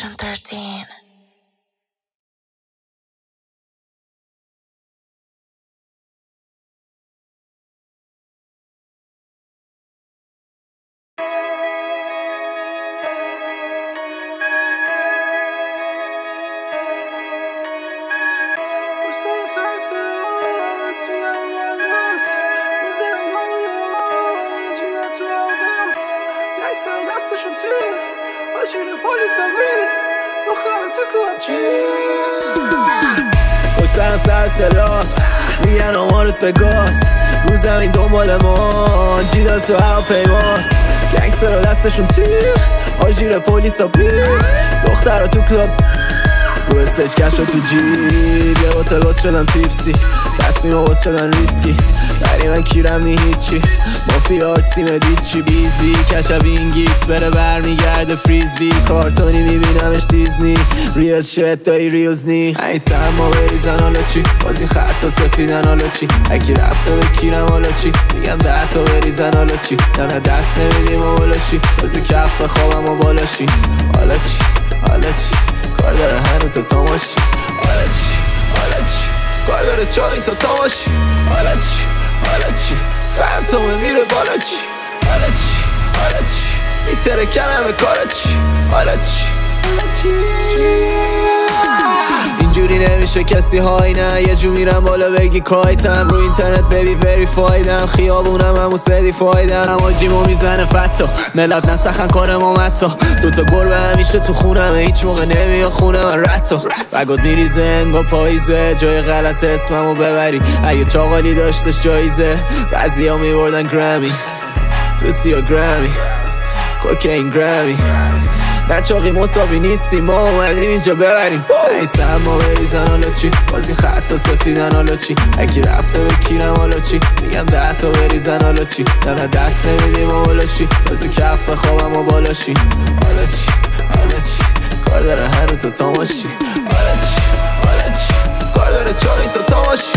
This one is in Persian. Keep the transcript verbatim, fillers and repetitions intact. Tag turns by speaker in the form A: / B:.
A: Section thirteen.
B: دستشون تیر آشیر پلیس هم بیر بخواه تو کلاب چی سرم سر سلاس میگن آمارت به گاز رو زمین دنبال ما جیدال تو هواپیماس گنگسترها دستشون تیر آژیر پلیس ها بیر دخترها تو کلاب رو استیج کشو تو جیب یه باتل باز شدم تیپسی تصمیم باز شدن ریسکی بری من کیرم نی هیچی مافیا تیم دیچی بیزی کشب این گیکس بره برمیگرده فریزبی کارتونی میبینمش دیزنی ریل شت دایی ریلز نی این سرما بریزن حالا چی باز این خطا سفیدن حالا چی اکی رفته به کیرم حالا چی میگم ده تا بریزن حالا چی نه نه دست نمیدیم و بالا شی بازی کف خوابم و بالا شی حالا چی حالا چی کار داره هنو تو تاماشی حالا چی حالا چی کار داره چاری تو تاماشی حالا چی حالا چی فهمتومه میره بالا چی حالا چی حالا چی میتره کنمه کارا چی حالا چی اینجوری نمیشه کسی های نه یه جو میرم بالا بگی کایتم رو اینترنت ببی وریفایدم خیابونم همون سردیفایدم اما جیمو میزنه فتا ملت نسخن کار ما متا دوتا گربه همیشه تو خونم هیچ موقع نمیا خونه من رتا بگات میریزه انگا پاییزه جای غلط اسممو ببری اگه چاقالی داشتش جایزه بعضی ها میبردن گرامی تو سیا گرامی کوکین گرامی نچاقی مساوی نیستیم ما اومدیم اینجا ببریم این سرما بریزن حالا چی باز این خطا سفیدن حالا چی اکی رفته به کیرم حالا چی میگم ده تا بریزن حالا چی نه نه دست نمیدیم و بالا شی بازی کف خوابم و بالا شی حالا چی حالا چی کار داره هنو تو تاماشی حالا چی حالا چی کار داره چاری تو تاماشی